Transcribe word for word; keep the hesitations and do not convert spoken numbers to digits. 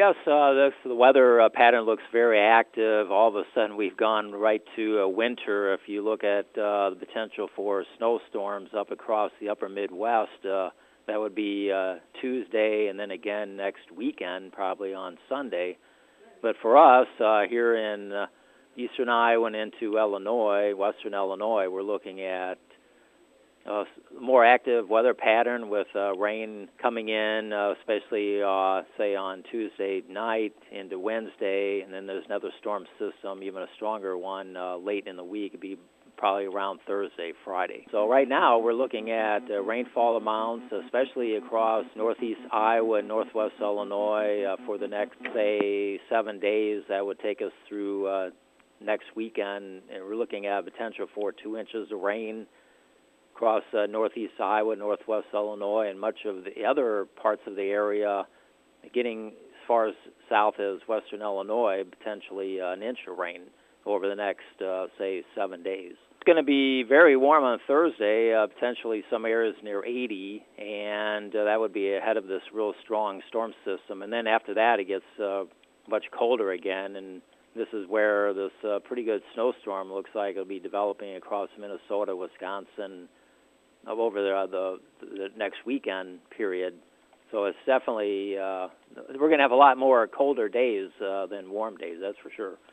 guess uh, this, the weather uh, pattern looks very active. All of a sudden, we've gone right to uh, winter. If you look at uh, the potential for snowstorms up across the upper Midwest, uh, that would be uh, Tuesday and then again next weekend, probably on Sunday. But for us, uh, here in uh, eastern Iowa and into Illinois, western Illinois, we're looking at a more active weather pattern with uh, rain coming in, uh, especially, uh, say, on Tuesday night into Wednesday, and then there's another storm system, even a stronger one, uh, late in the week. It'd be probably around Thursday, Friday. So right now we're looking at uh, rainfall amounts, especially across northeast Iowa and northwest Illinois uh, for the next, say, seven days. That would take us through uh, next weekend, and we're looking at a potential for two inches of rain across uh, northeast Iowa, northwest Illinois, and much of the other parts of the area, getting as far as south as western Illinois, potentially uh, an inch of rain over the next, uh, say, seven days. It's going to be very warm on Thursday, uh, potentially some areas near eighty, and uh, that would be ahead of this real strong storm system. And then after that, it gets uh, much colder again, and this is where this uh, pretty good snowstorm looks like it'll be developing across Minnesota, Wisconsin, over the, the the next weekend period. So it's definitely, uh, we're going to have a lot more colder days uh, than warm days, that's for sure.